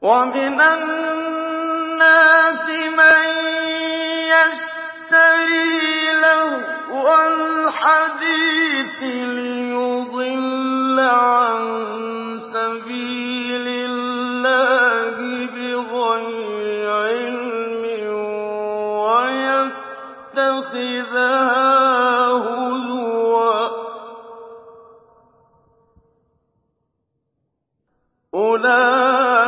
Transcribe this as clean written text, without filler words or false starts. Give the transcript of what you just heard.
وَمِنَ النَّاسِ مَن يَشْتَرِي لَهْوَ الْحَدِيثِ لِيُضِلَّ عَن سَبِيلِ اللَّهِ بِغَيْرِ عِلْمٍ وَيَتَّخِذَهَا هُزُوًا ۚ أُولَٰئِكَ